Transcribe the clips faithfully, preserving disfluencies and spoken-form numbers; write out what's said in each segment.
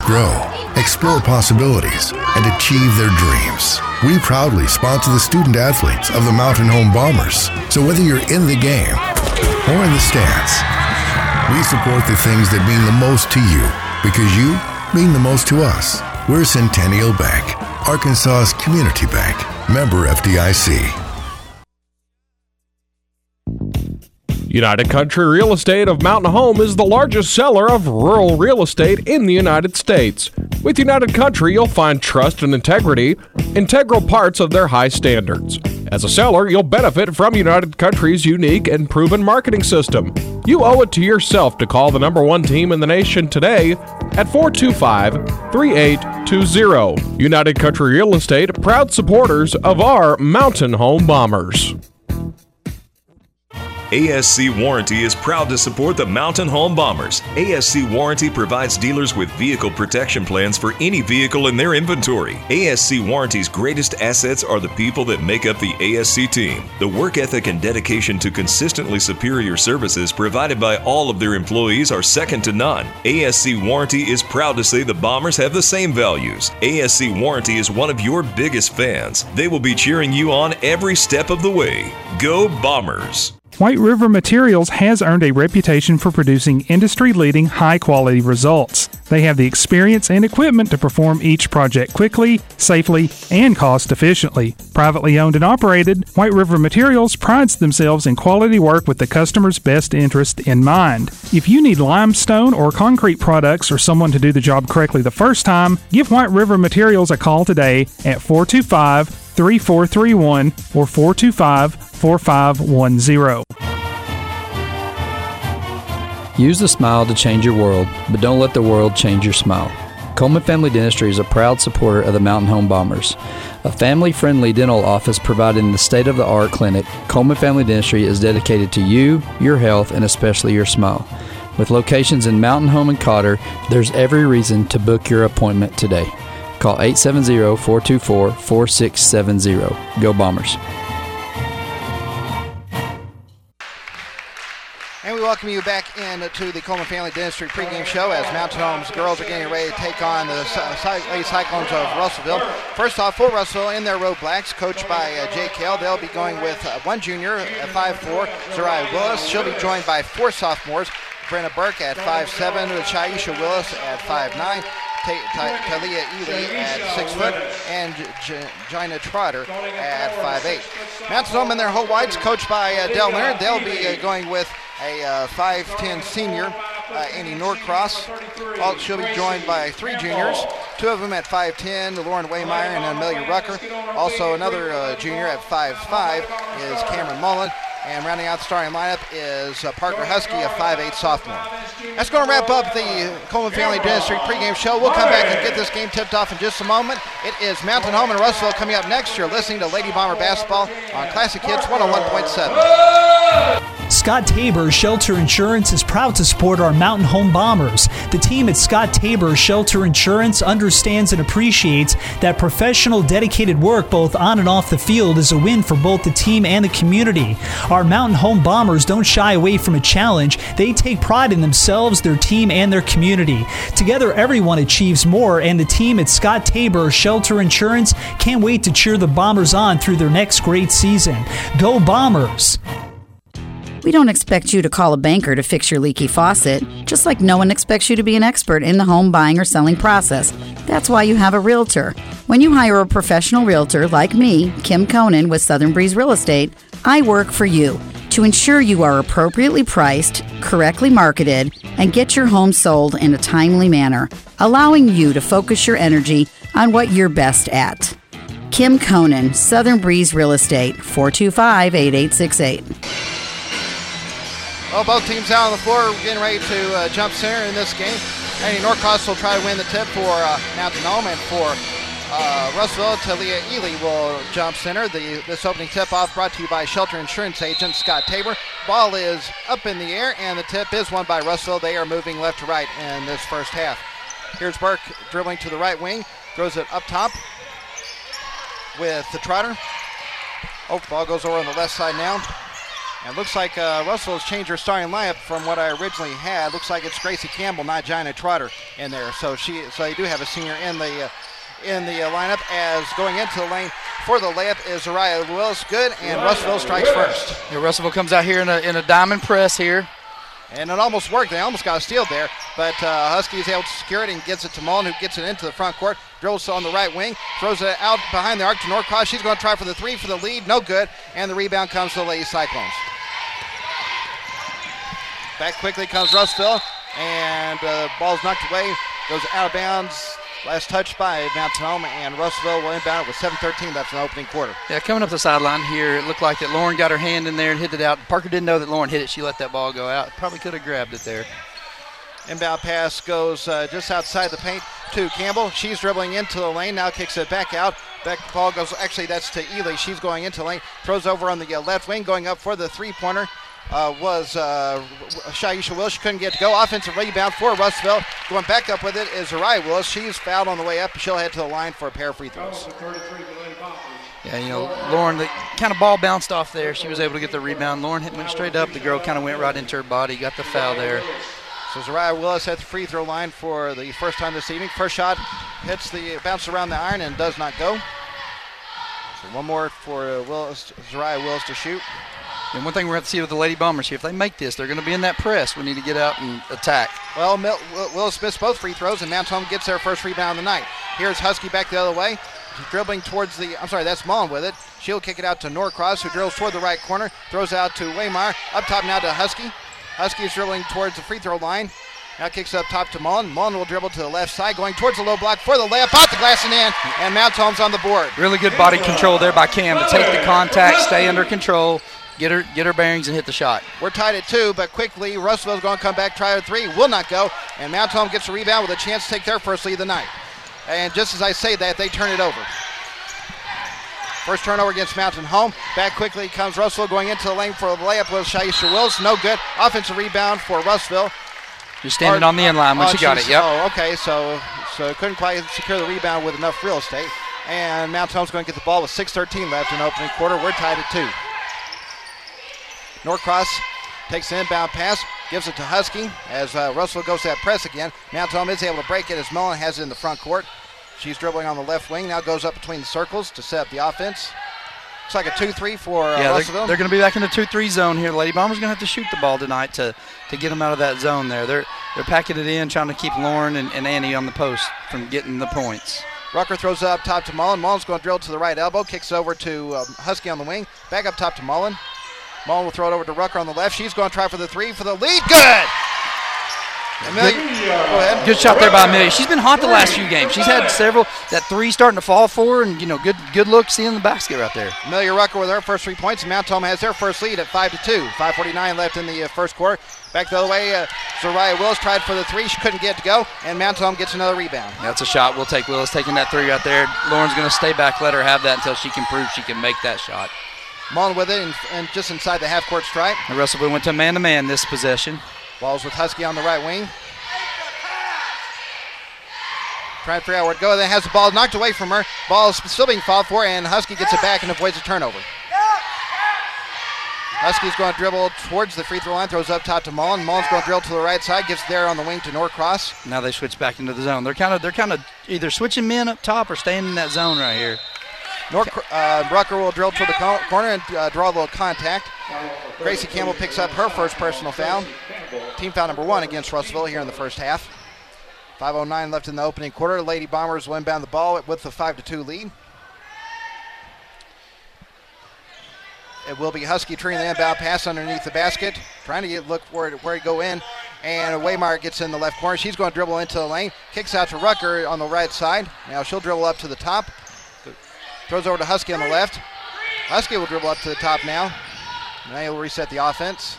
grow, explore possibilities, and achieve their dreams. We proudly sponsor the student athletes of the Mountain Home Bombers. So whether you're in the game or in the stands, we support the things that mean the most to you because you mean the most to us. We're Centennial Bank, Arkansas's community bank, member F D I C. United Country Real Estate of Mountain Home is the largest seller of rural real estate in the United States. With United Country, you'll find trust and integrity, integral parts of their high standards. As a seller, you'll benefit from United Country's unique and proven marketing system. You owe it to yourself to call the number one team in the nation today at four two five, three eight two zero. United Country Real Estate, proud supporters of our Mountain Home Bombers. A S C Warranty is proud to support the Mountain Home Bombers. A S C Warranty provides dealers with vehicle protection plans for any vehicle in their inventory. A S C Warranty's greatest assets are the people that make up the A S C team. The work ethic and dedication to consistently superior services provided by all of their employees are second to none. A S C Warranty is proud to say the Bombers have the same values. A S C Warranty is one of your biggest fans. They will be cheering you on every step of the way. Go Bombers! White River Materials has earned a reputation for producing industry-leading, high-quality results. They have the experience and equipment to perform each project quickly, safely, and cost-efficiently. Privately owned and operated, White River Materials prides themselves in quality work with the customer's best interest in mind. If you need limestone or concrete products or someone to do the job correctly the first time, give White River Materials a call today at four two five, three four three one or four two five, four five one zero. Use the smile to change your world, but don't let the world change your smile. Coleman Family Dentistry is a proud supporter of the Mountain Home Bombers. A family-friendly dental office providing the state-of-the-art clinic, Coleman Family Dentistry is dedicated to you, your health, and especially your smile. With locations in Mountain Home and Cotter, there's every reason to book your appointment today. Call eight seven zero, four two four, four six seven zero. Go Bombers. And we welcome you back into the Coleman Family Dentistry pregame show as Mountain Home's girls are getting ready to take on the Lady Cyclones of Russellville. First off, for Russellville in their Road Blacks, coached by uh, Jay Kale. They'll be going with uh, one junior at five four, Zariah Willis. She'll be joined by four sophomores, Brenna Burke at five seven, Shaisha Willis at five nine, Talia Ely at six foot, and Gina Trotter at five eight. Mountain Home in their whole whites, coached by uh, Del Leonard. They'll be uh, going with a uh, five ten senior, uh, Annie Norcross. Also, she'll be joined by three juniors, two of them at five ten, Lauren Waymeyer and Amelia Rucker. Also, another uh, junior at five five is Cameron Mullen. And rounding out the starting lineup is uh, Parker Husky, a five eight sophomore. That's going to wrap up the Coleman Family Dentistry pregame show. We'll come back and get this game tipped off in just a moment. It is Mountain Home and Russellville coming up next. You're listening to Lady Bomber Basketball on Classic Hits one oh one point seven. Scott Tabor Shelter Insurance is proud to support our Mountain Home Bombers. The team at Scott Tabor Shelter Insurance understands and appreciates that professional, dedicated work both on and off the field is a win for both the team and the community. Our Mountain Home Bombers don't shy away from a challenge. They take pride in themselves, their team, and their community. Together, everyone achieves more, and the team at Scott Tabor Shelter Insurance can't wait to cheer the Bombers on through their next great season. Go Bombers! We don't expect you to call a banker to fix your leaky faucet, just like no one expects you to be an expert in the home buying or selling process. That's why you have a realtor. When you hire a professional realtor like me, Kim Conan with Southern Breeze Real Estate, I work for you to ensure you are appropriately priced, correctly marketed, and get your home sold in a timely manner, allowing you to focus your energy on what you're best at. Kim Conan, Southern Breeze Real Estate, four two five, eight eight six eight. Well, both teams out on the floor. We're getting ready to uh, jump center in this game. Andy Norcross will try to win the tip for uh, Mountain Home, and for uh, Russellville, Talia Ely will jump center. The, this opening tip-off brought to you by Shelter Insurance Agent Scott Tabor. Ball is up in the air, and the tip is won by Russellville. They are moving left to right in this first half. Here's Burke dribbling to the right wing, throws it up top with the Trotter. Oh, ball goes over on the left side now. And looks like uh, Russell has changed her starting lineup from what I originally had. Looks like it's Gracie Campbell, not Gina Trotter, in there. So she, so they do have a senior in the uh, in the uh, lineup. As going into the lane for the layup is Zariah Willis. Good, and Russellville strikes first. Yeah, Russellville comes out here in a in a diamond press here. And it almost worked. They almost got a steal there. But uh, Husky is able to secure it and gets it to Mullen, who gets it into the front court. Drills on the right wing. Throws it out behind the arc to Norcross. She's going to try for the three for the lead. No good. And the rebound comes to the Lady Cyclones. Back quickly comes Russellville. And the uh, ball's knocked away. Goes out of bounds. Last touch by Mountain Home, and Russellville will inbound it with seven thirteen left in the opening quarter. Yeah, coming up the sideline here, it looked like that Lauren got her hand in there and hit it out. Parker didn't know that Lauren hit it. She let that ball go out. Probably could have grabbed it there. Inbound pass goes uh, just outside the paint to Campbell. She's dribbling into the lane, now kicks it back out. Back the ball goes, actually that's to Ely. She's going into the lane, throws over on the uh, left wing, going up for the three-pointer. Uh, was uh, Shaisha Willis. She couldn't get to go. Offensive rebound for Russellville. Going back up with it is Zariah Willis. She's fouled on the way up. She'll head to the line for a pair of free throws. Yeah, you know, Lauren, the kind of ball bounced off there. She was able to get the rebound. Lauren hit, went straight up. The girl kind of went right into her body. Got the foul there. So Zariah Willis at the free throw line for the first time this evening. First shot hits the bounce around the iron and does not go. So one more for uh, Willis, Zariah Willis to shoot. And one thing we're going to see with the Lady Bombers here, if they make this, they're going to be in that press. We need to get out and attack. Well, Mil- Willis missed both free throws, and Mount Home gets their first rebound of the night. Here's Husky back the other way. She's dribbling towards the, I'm sorry, that's Mullen with it. She'll kick it out to Norcross, who drills toward the right corner, throws out to Waymire. Up top now to Husky. Husky is dribbling towards the free throw line. Now kicks up top to Mullen. Mullen will dribble to the left side, going towards the low block for the layup, off the glass and in, and Mount Home's on the board. Really good body control there by Cam to take the contact, stay under control. Get her get her bearings and hit the shot. We're tied at two, but quickly Russellville's going to come back, try a three, will not go, and Mount Home gets a rebound with a chance to take their first lead of the night. And just as I say that, they turn it over. First turnover against Mountain Home. Back quickly comes Russellville going into the lane for the layup with Shaisha Wills. No good. Offensive rebound for Russellville. Just standing or, on the end line when oh, she got it, yep. Oh, okay, so so couldn't quite secure the rebound with enough real estate. And Mountain Home's going to get the ball with six thirteen left in the opening quarter. We're tied at two. Norcross takes the inbound pass, gives it to Husky as uh, Russell goes to that press again. Mountain Home is able to break it as Mullen has it in the front court. She's dribbling on the left wing, now goes up between the circles to set up the offense. Looks like a two three for uh, yeah, Russellville. They're, they're going to be back in the two three zone here. The Lady Bombers are going to have to shoot the ball tonight to, to get them out of that zone there. They're they're packing it in, trying to keep Lauren and, and Annie on the post from getting the points. Rucker throws it up top to Mullen. Mullen's going to drill to the right elbow, kicks over to um, Husky on the wing. Back up top to Mullen. Mullen will throw it over to Rucker on the left. She's going to try for the three for the lead. Good! Amelia, good, go ahead. Good shot there by Amelia. She's been hot the last few games. She's had several, that three starting to fall for her, and, you know, good good look seeing the basket right there. Amelia Rucker with her first three points, and Mount Home has their first lead at five to two. five forty-nine left in the uh, first quarter. Back the other way, uh, Zariah Willis tried for the three. She couldn't get it to go, and Mount Home gets another rebound. That's a shot. We'll take Willis taking that three right there. Lauren's going to stay back, let her have that until she can prove she can make that shot. Mullen with it and, and just inside the half-court stripe. And Russellville went to man-to-man this possession. Ball's with Husky on the right wing. Trying to figure out where to go. Then has the ball knocked away from her. Ball is still being fouled for, and Husky gets it back and avoids a turnover. Husky's going to dribble towards the free throw line, throws up top to Mullen. Mullen's going to drill to the right side, gets there on the wing to Norcross. Now they switch back into the zone. They're kind of they're kind of either switching men up top or staying in that zone right here. North, uh, Rucker will drill to the co- corner and uh, draw a little contact. Gracie Campbell picks up her first personal foul. Team foul number one against Russellville here in the first half. five oh nine left in the opening quarter. Lady Bombers will inbound the ball with the five to two lead. It will be Husky treating the inbound pass underneath the basket, trying to get look where where to go in. And Waymire gets in the left corner. She's going to dribble into the lane. Kicks out to Rucker on the right side. Now she'll dribble up to the top. Throws over to Husky on the left. Husky will dribble up to the top now. Now he'll reset the offense.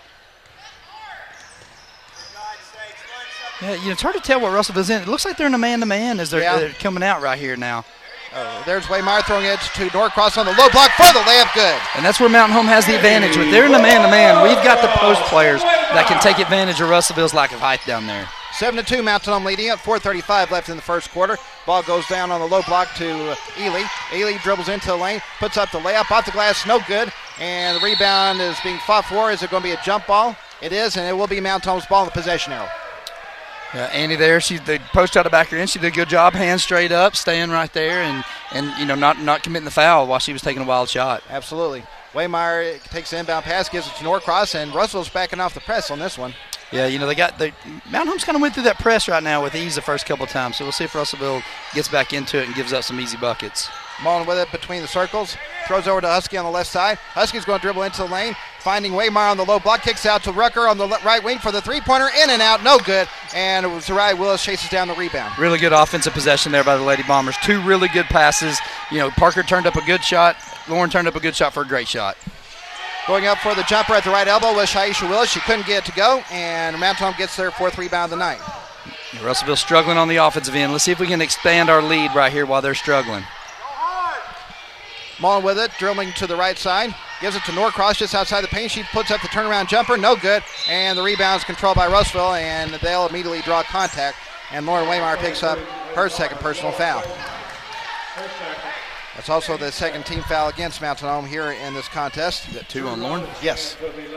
Yeah, you know, it's hard to tell what Russellville's in. It looks like they're in a man-to-man as they're, yeah. they're coming out right here now. Oh, there's Waymire throwing it to Norcross on the low block for the layup, good. And that's where Mountain Home has the advantage. With they're in the man-to-man, we've got the post players that can take advantage of Russellville's lack of height down there. seven to two, Mountain Home leading up. four thirty-five left in the first quarter. Ball goes down on the low block to uh, Ely. Ely dribbles into the lane, puts up the layup off the glass, no good. And the rebound is being fought for. Is it going to be a jump ball? It is, and it will be Mount Home's ball in the possession arrow. Yeah, Annie there, she they post out to back her in. She did a good job, hands straight up, staying right there, and, and you know not not committing the foul while she was taking a wild shot. Absolutely. Waymire takes the inbound pass, gives it to Norcross, and Russell's backing off the press on this one. Yeah, you know, they got they Mount Home's kind of went through that press right now with ease the first couple of times, so we'll see if Russellville gets back into it and gives up some easy buckets. Mullen with it between the circles, throws over to Husky on the left side. Husky's going to dribble into the lane, finding Waymire on the low block, kicks out to Rucker on the right wing for the three-pointer, in and out, no good, and Zariah Willis chases down the rebound. Really good offensive possession there by the Lady Bombers. Two really good passes. You know, Parker turned up a good shot. Lauren turned up a good shot for a great shot. Going up for the jumper at the right elbow was Shaisha Willis. She couldn't get it to go, and Mount Home gets their fourth rebound of the night. Russellville struggling on the offensive end. Let's see if we can expand our lead right here while they're struggling. Mullen with it, dribbling to the right side. Gives it to Norcross just outside the paint. She puts up the turnaround jumper, no good. And the rebound is controlled by Russellville, and they'll immediately draw contact. And Lauren Waymire picks up her second personal foul. That's also the second team foul against Mountain Home here in this contest. Is that two on Lauren? Yes.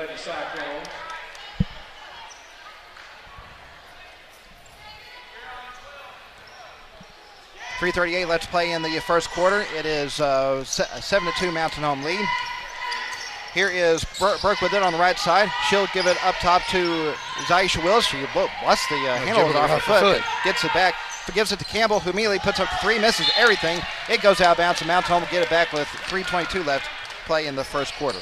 three thirty-eight, let's play in the first quarter. It is uh, seven to two Mountain Home lead. Here is Bur- Burke with it on the right side. She'll give it up top to Zaisha Wills. She busts the uh, handle with off her foot, foot. Gets it back, gives it to Campbell, who immediately puts up the three, misses everything. It goes out of bounds, and Mountain Home will get it back with three twenty-two left play in the first quarter.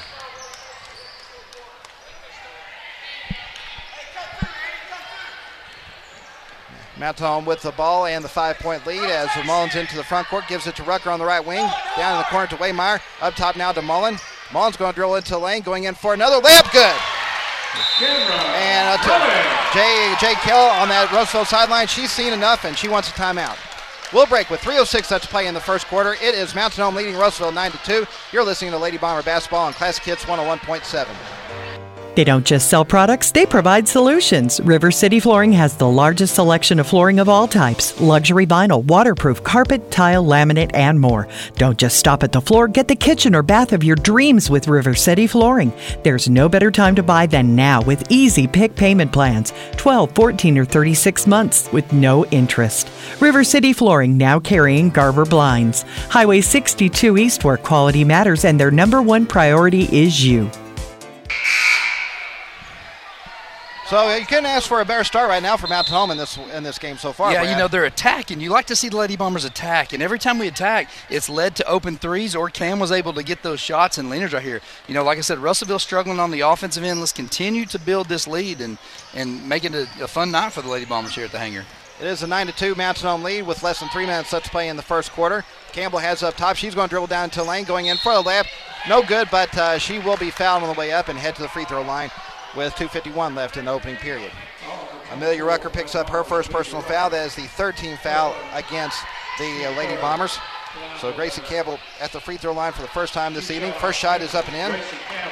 Mountain Home with the ball and the five-point lead as Mullins into the front court, gives it to Rucker on the right wing, down in the corner to Waymire, up top now to Mullen. Mullen's going to drill into the lane, going in for another layup, good. And uh, t- Jay, Jay Kill on that Russellville sideline, she's seen enough and she wants a timeout. We'll break with three oh six left to play in the first quarter. It is Mountain Home leading Russellville nine to two. You're listening to Lady Bomber Basketball on Classic Hits one oh one point seven. They don't just sell products, they provide solutions. River City Flooring has the largest selection of flooring of all types. Luxury vinyl, waterproof, carpet, tile, laminate, and more. Don't just stop at the floor, get the kitchen or bath of your dreams with River City Flooring. There's no better time to buy than now with easy pick payment plans. twelve, fourteen, or thirty-six months with no interest. River City Flooring now carrying Garver Blinds. Highway sixty-two East, where quality matters and their number one priority is you. So you couldn't ask for a better start right now for Mountain Home in this in this game so far. Yeah, Brad. You know, they're attacking. You like to see the Lady Bombers attack, and every time we attack, it's led to open threes, or Cam was able to get those shots, and Leonard's right here. You know, like I said, Russellville struggling on the offensive end. Let's continue to build this lead and, and make it a, a fun night for the Lady Bombers here at the Hangar. It is a nine to two Mountain Home lead with less than three minutes left to play in the first quarter. Campbell has up top. She's going to dribble down into the lane, going in for the layup. No good, but uh, she will be fouled on the way up and head to the free throw line with two fifty-one left in the opening period. Amelia Rucker picks up her first personal foul. That is the thirteenth foul against the uh, Lady Bombers. So Gracie Campbell at the free throw line for the first time this evening. First shot is up and in.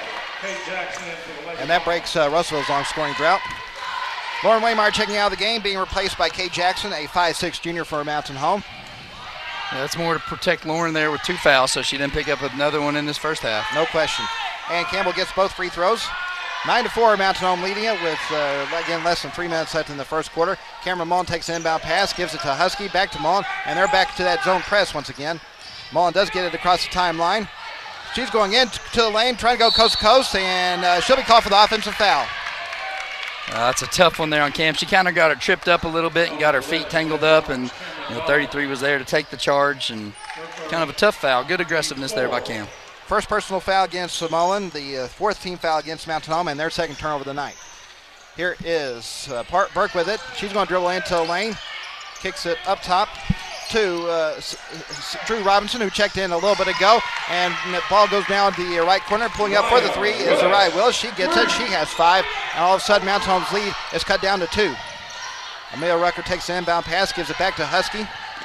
And that breaks uh, Russellville's long scoring drought. Lauren Waymire checking out of the game, being replaced by Kay Jackson, a five six junior for Mountain Home. Yeah, that's more to protect Lauren there with two fouls, so she didn't pick up another one in this first half. No question. And Campbell gets both free throws. nine to four, Mountain Home leading it with, uh, again, less than three minutes left in the first quarter. Cameron Mullen takes an inbound pass, gives it to Husky, back to Mullen, and they're back to that zone press once again. Mullen does get it across the timeline. She's going into the lane, trying to go coast to coast, and uh, she'll be called for the offensive foul. Uh, that's a tough one there on Cam. She kind of got her tripped up a little bit and got her feet tangled up, and you know, thirty-three was there to take the charge, and kind of a tough foul. Good aggressiveness there by Cam. First personal foul against Mullen, the uh, fourth team foul against Mountain Home, and their second turnover of the night. Here is uh, Park Burke with it. She's going to dribble into the lane, kicks it up top to uh, S- S- Drew Robinson, who checked in a little bit ago, and the ball goes down the right corner. Pulling up for the three is Zariah Wills. She gets it. She has five, and all of a sudden Mountain Home's lead is cut down to two. Amelia Rucker takes an inbound pass, gives it back to Husky.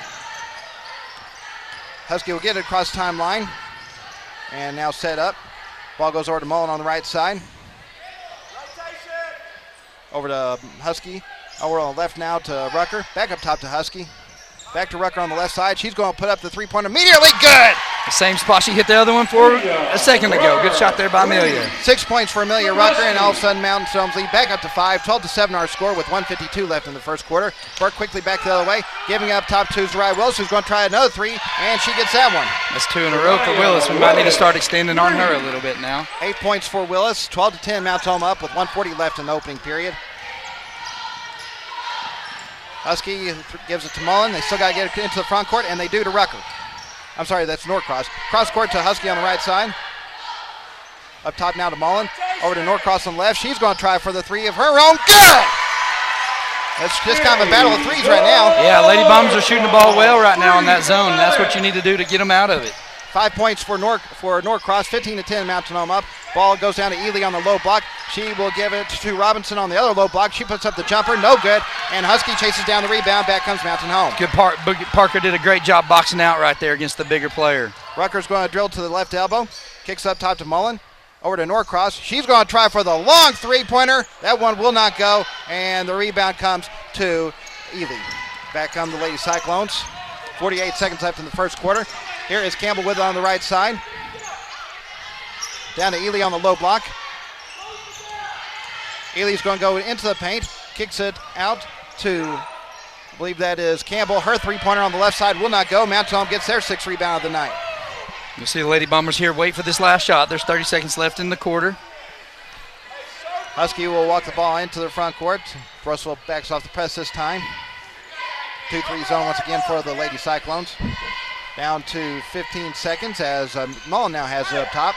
Husky will get it across the timeline. And now set up. Ball goes over to Mullen on the right side. Over to Husky. Over on the left now to Rucker. Back up top to Husky. Back to Rucker on the left side. She's going to put up the three-pointer immediately. Good! The same spot she hit the other one for a second ago. Good shot there by Amelia. Six points for Amelia Rucker, and all of a sudden Mountain Homes lead back up to five. twelve to seven our score with one fifty-two left in the first quarter. Burke quickly back the other way, giving up top two to Rye Willis, who's going to try another three, and she gets that one. That's two in a row for Willis. We might need to start extending on her a little bit now. Eight points for Willis. twelve to ten Mountain Home up with one forty left in the opening period. Husky gives it to Mullen. They still got to get it into the front court, and they do to Rucker. I'm sorry, that's Norcross. Cross court to Husky on the right side. Up top now to Mullen. Over to Norcross on the left. She's going to try for the three of her own. Good! It's just kind of a battle of threes right now. Yeah, Lady Bombers are shooting the ball well right now in that zone. That's what you need to do to get them out of it. Five points for Nor for Norcross, fifteen to ten, Mountain Home up. Ball goes down to Ely on the low block. She will give it to Robinson on the other low block. She puts up the jumper, no good. And Husky chases down the rebound. Back comes Mountain Home. Good part. Parker did a great job boxing out right there against the bigger player. Rucker's going to drill to the left elbow. Kicks up top to Mullen. Over to Norcross. She's going to try for the long three-pointer. That one will not go. And the rebound comes to Ely. Back come the Lady Cyclones. forty-eight seconds left in the first quarter. Here is Campbell with it on the right side. Down to Ely on the low block. Ely's going to go into the paint. Kicks it out to, I believe that is Campbell. Her three-pointer on the left side will not go. Mountain Home gets their sixth rebound of the night. You'll see the Lady Bombers here wait for this last shot. There's thirty seconds left in the quarter. Husky will walk the ball into the front court. Russell backs off the press this time. two three zone once again for the Lady Cyclones. Down to fifteen seconds as uh, Mullen now has it up top.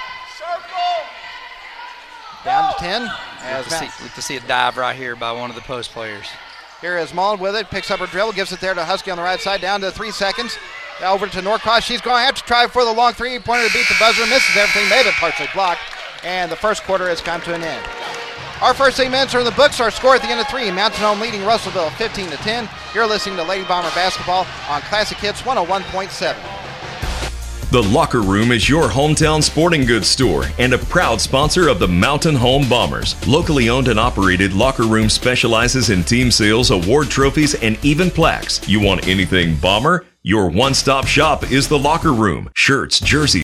Down to ten. As Look to, see, look to see a dive right here by one of the post players. Here is Mullen with it. Picks up her dribble. Gives it there to Husky on the right side. Down to three seconds. Now over to Norcross. She's going to have to try for the long three-pointer to beat the buzzer. Misses everything. May have been partially blocked. And the first quarter has come to an end. Our first eight minutes are in the books. Our score at the end of three. Mountain Home leading Russellville fifteen to ten. You're listening to Lady Bomber Basketball on Classic Hits one oh one point seven. The Locker Room is your hometown sporting goods store and a proud sponsor of the Mountain Home Bombers. Locally owned and operated, Locker Room specializes in team sales, award trophies, and even plaques. You want anything Bomber? Your one-stop shop is the Locker Room. Shirts, jerseys,